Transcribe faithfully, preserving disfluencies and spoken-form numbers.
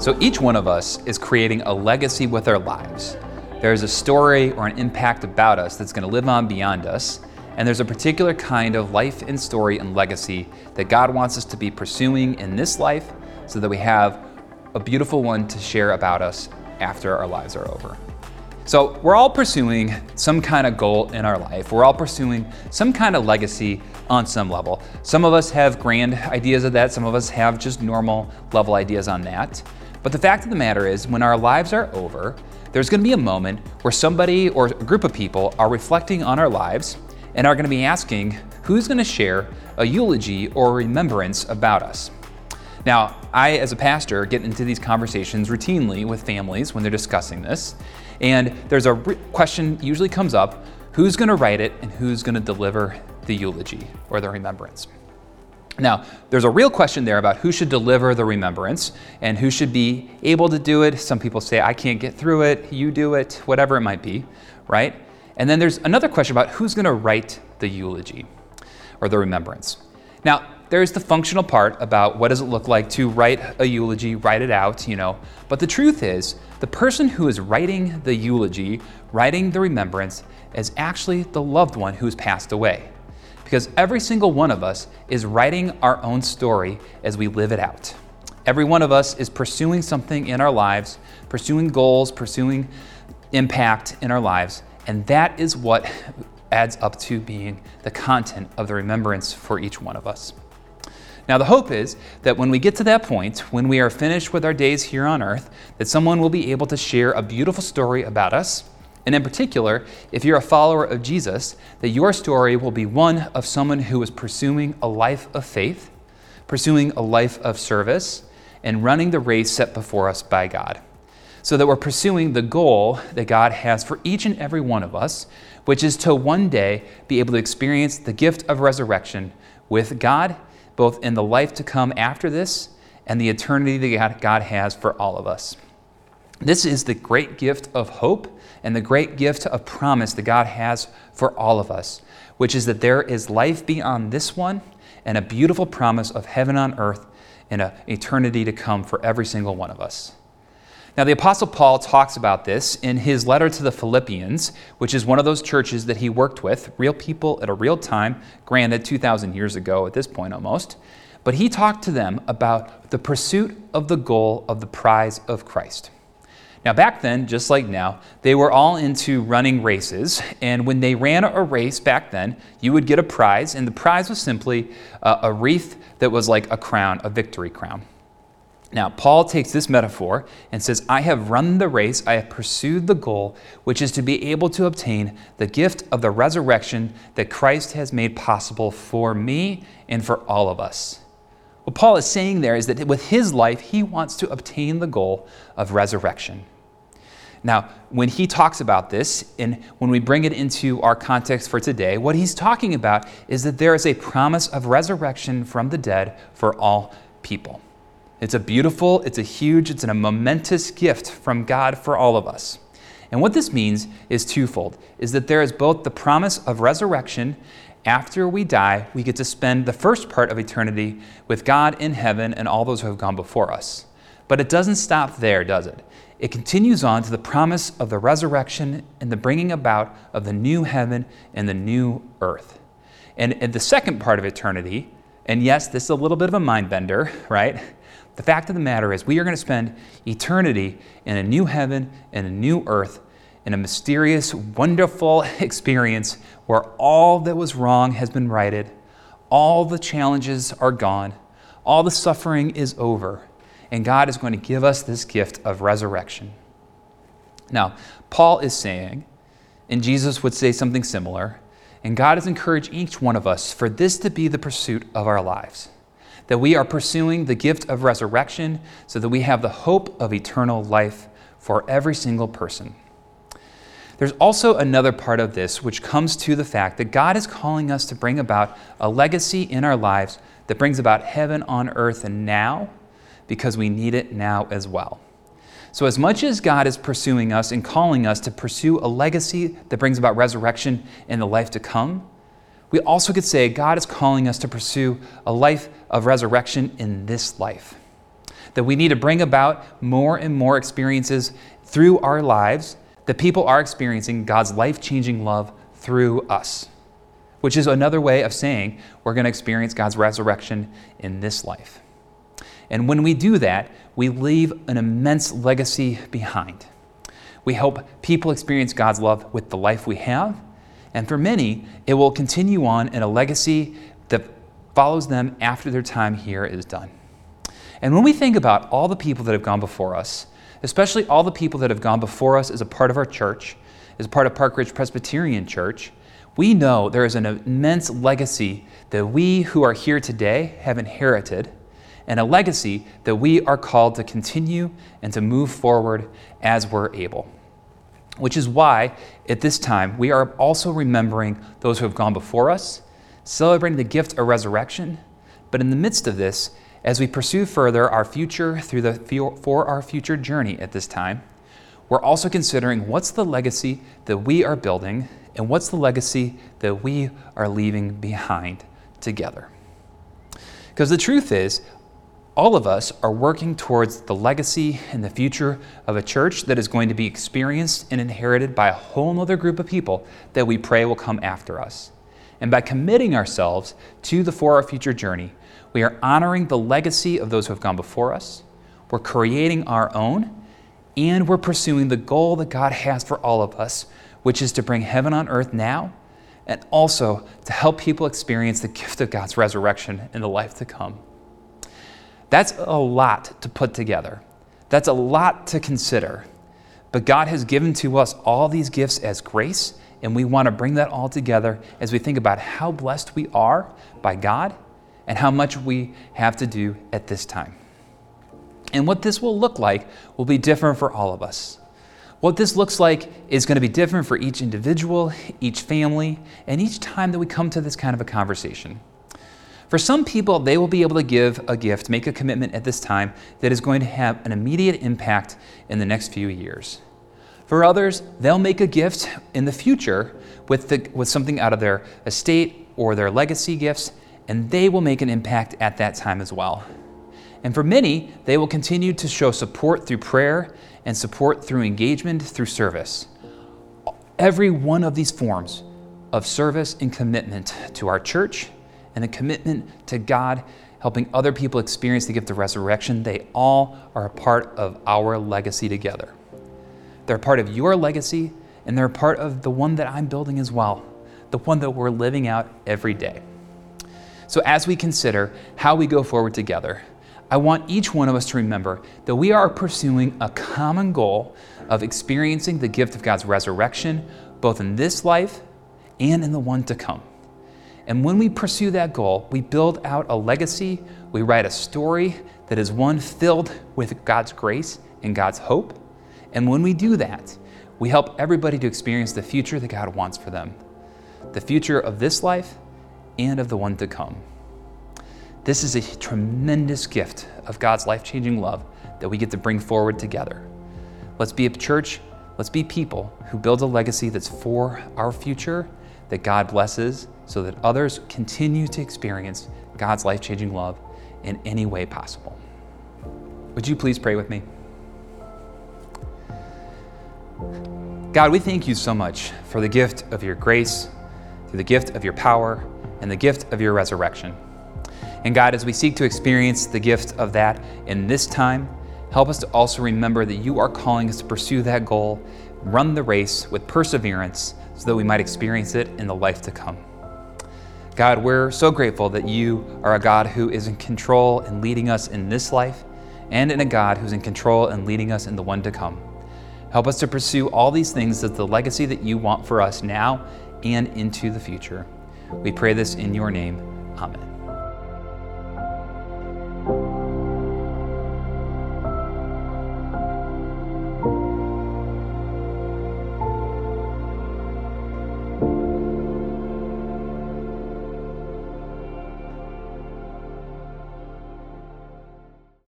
So each one of us is creating a legacy with our lives. There's a story or an impact about us that's going to live on beyond us, and there's a particular kind of life and story and legacy that God wants us to be pursuing in this life so that we have a beautiful one to share about us after our lives are over. So we're all pursuing some kind of goal in our life. We're all pursuing some kind of legacy on some level. Some of us have grand ideas of that. Some of us have just normal level ideas on that. But the fact of the matter is, when our lives are over, there's going to be a moment where somebody or a group of people are reflecting on our lives and are going to be asking who's going to share a eulogy or remembrance about us. Now, I, as a pastor, get into these conversations routinely with families when they're discussing this. And there's a re- question usually comes up, who's going to write it and who's going to deliver the eulogy or the remembrance? Now, there's a real question there about who should deliver the remembrance and who should be able to do it. Some people say, I can't get through it, you do it, whatever it might be, right? And then there's another question about who's going to write the eulogy or the remembrance. Now, there's the functional part about what does it look like to write a eulogy, write it out, you know. But the truth is, the person who is writing the eulogy, writing the remembrance, is actually the loved one who's passed away. Because every single one of us is writing our own story as we live it out. Every one of us is pursuing something in our lives, pursuing goals, pursuing impact in our lives, and that is what adds up to being the content of the remembrance for each one of us. Now, the hope is that when we get to that point, when we are finished with our days here on earth, that someone will be able to share a beautiful story about us. And in particular, if you're a follower of Jesus, that your story will be one of someone who is pursuing a life of faith, pursuing a life of service, and running the race set before us by God. So that we're pursuing the goal that God has for each and every one of us, which is to one day be able to experience the gift of resurrection with God, both in the life to come after this and the eternity that God has for all of us. This is the great gift of hope and the great gift of promise that God has for all of us, which is that there is life beyond this one and a beautiful promise of heaven on earth and an eternity to come for every single one of us. Now, the Apostle Paul talks about this in his letter to the Philippians, which is one of those churches that he worked with, real people at a real time, granted two thousand years ago at this point almost. But he talked to them about the pursuit of the goal of the prize of Christ. Now, back then, just like now, they were all into running races, and when they ran a race back then, you would get a prize, and the prize was simply uh, a wreath that was like a crown, a victory crown. Now, Paul takes this metaphor and says, I have run the race, I have pursued the goal, which is to be able to obtain the gift of the resurrection that Christ has made possible for me and for all of us. What Paul is saying there is that with his life, he wants to obtain the goal of resurrection. Now, when he talks about this, and when we bring it into our context for today, what he's talking about is that there is a promise of resurrection from the dead for all people. It's a beautiful, it's a huge, it's a momentous gift from God for all of us. And what this means is twofold, is that there is both the promise of resurrection. After we die, we get to spend the first part of eternity with God in heaven and all those who have gone before us. But it doesn't stop there, does it? It continues on to the promise of the resurrection and the bringing about of the new heaven and the new earth. And in the second part of eternity, and yes, this is a little bit of a mind bender, right? The fact of the matter is we are going to spend eternity in a new heaven and a new earth in a mysterious, wonderful experience where all that was wrong has been righted, all the challenges are gone, all the suffering is over, and God is going to give us this gift of resurrection. Now, Paul is saying, and Jesus would say something similar, and God has encouraged each one of us for this to be the pursuit of our lives, that we are pursuing the gift of resurrection so that we have the hope of eternal life for every single person. There's also another part of this which comes to the fact that God is calling us to bring about a legacy in our lives that brings about heaven on earth and now, because we need it now as well. So as much as God is pursuing us and calling us to pursue a legacy that brings about resurrection in the life to come, we also could say God is calling us to pursue a life of resurrection in this life. that we need to bring about more and more experiences through our lives that people are experiencing God's life-changing love through us, which is another way of saying we're going to experience God's resurrection in this life. And when we do that, we leave an immense legacy behind. We help people experience God's love with the life we have, and for many, it will continue on in a legacy that follows them after their time here is done. And when we think about all the people that have gone before us, especially all the people that have gone before us as a part of our church, as part of Park Ridge Presbyterian Church, we know there is an immense legacy that we who are here today have inherited, and a legacy that we are called to continue and to move forward as we're able. Which is why, at this time, we are also remembering those who have gone before us, celebrating the gift of resurrection, but in the midst of this, as we pursue further our future through the for our future journey at this time, we're also considering what's the legacy that we are building and what's the legacy that we are leaving behind together. Because the truth is, all of us are working towards the legacy and the future of a church that is going to be experienced and inherited by a whole other group of people that we pray will come after us. And by committing ourselves to the For Our Future journey, we are honoring the legacy of those who have gone before us, we're creating our own, and we're pursuing the goal that God has for all of us, which is to bring heaven on earth now, and also to help people experience the gift of God's resurrection in the life to come. That's a lot to put together. That's a lot to consider. But God has given to us all these gifts as grace, and we want to bring that all together as we think about how blessed we are by God and how much we have to do at this time. And what this will look like will be different for all of us. What this looks like is going to be different for each individual, each family, and each time that we come to this kind of a conversation. For some people, they will be able to give a gift, make a commitment at this time that is going to have an immediate impact in the next few years. For others, they'll make a gift in the future with, the, with something out of their estate or their legacy gifts, and they will make an impact at that time as well. And for many, they will continue to show support through prayer and support through engagement, through service. Every one of these forms of service and commitment to our church and a commitment to God, helping other people experience the gift of resurrection, they all are a part of our legacy together. They're part of your legacy, and they're part of the one that I'm building as well, the one that we're living out every day. So as we consider how we go forward together, I want each one of us to remember that we are pursuing a common goal of experiencing the gift of God's resurrection, both in this life and in the one to come. And when we pursue that goal, we build out a legacy, we write a story that is one filled with God's grace and God's hope. And when we do that, we help everybody to experience the future that God wants for them, the future of this life and of the one to come. This is a tremendous gift of God's life-changing love that we get to bring forward together. Let's be a church, let's be people who build a legacy that's for our future, that God blesses, so that others continue to experience God's life-changing love in any way possible. Would you please pray with me? God, we thank you so much for the gift of your grace, through the gift of your power, and the gift of your resurrection. And God, as we seek to experience the gift of that in this time, help us to also remember that you are calling us to pursue that goal, run the race with perseverance so that we might experience it in the life to come. God, we're so grateful that you are a God who is in control and leading us in this life, and in a God who's in control and leading us in the one to come. Help us to pursue all these things as the legacy that you want for us now and into the future. We pray this in your name. Amen.